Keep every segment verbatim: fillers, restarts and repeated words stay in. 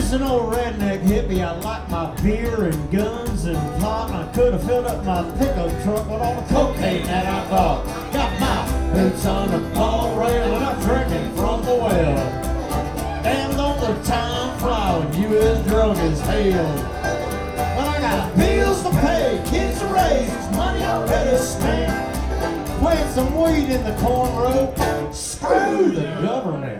just an old redneck hippie. I like my beer and guns and pot. I could have filled up my pickup truck with all the cocaine that I bought. Got my boots on the ball rail and I'm drinking from the well. Damn, don't the time fly when you as drunk as hell. But I got bills to pay, kids to raise, money already spent. Plant some weed in the corn row. Screw the government.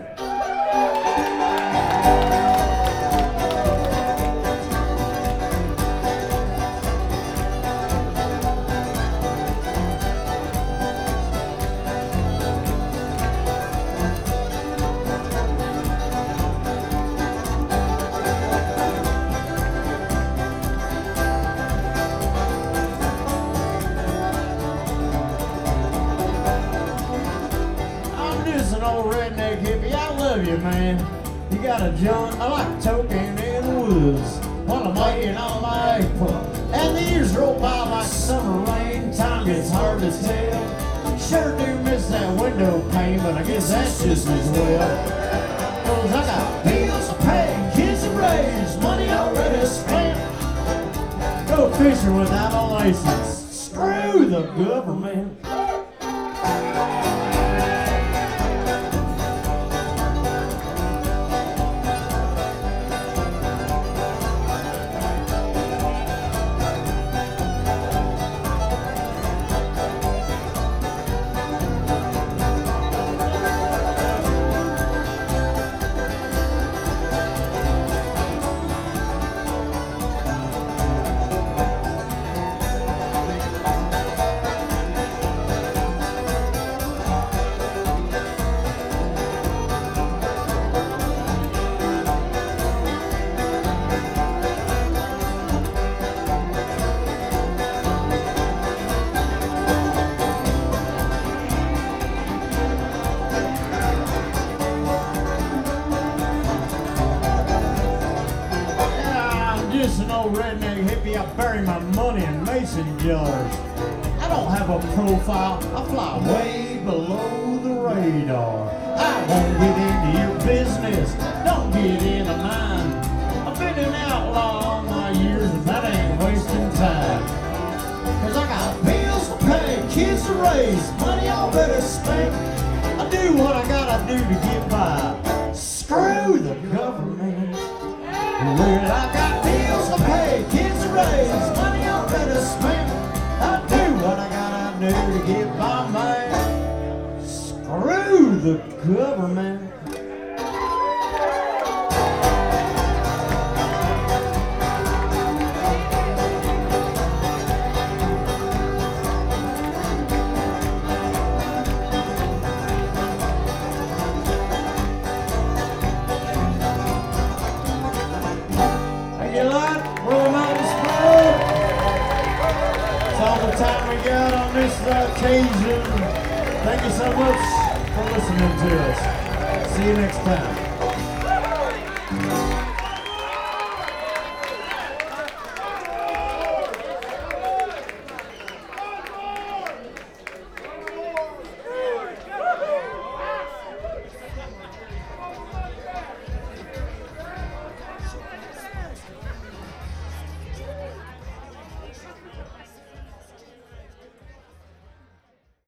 An old redneck hippie, I love you, man. You got a joint, I like toking in the woods while I'm waiting on my eggplant. And the years roll by like summer rain, time gets hard to tell. Sure do miss that window pane, but I guess that's just as well. Cause I got bills to pay, kids to raise, money already spent. Go fishing without a license, screw the government. Just an old redneck hippie, I bury my money in mason jars. I don't have a profile, I fly way below the radar. I won't get into your business, don't get into mine. I've been an outlaw all my years and that ain't wasting time. Cause I got bills to pay, kids to raise, money already spent. I do what I gotta do to get by, screw the government. Well, I got bills to pay, kids to raise, money already spent. I do what I gotta do to get by, man. Screw the government. You like Roll Mountain Spur? That's all the time we got on this occasion. Thank you so much for listening to us. See you next time.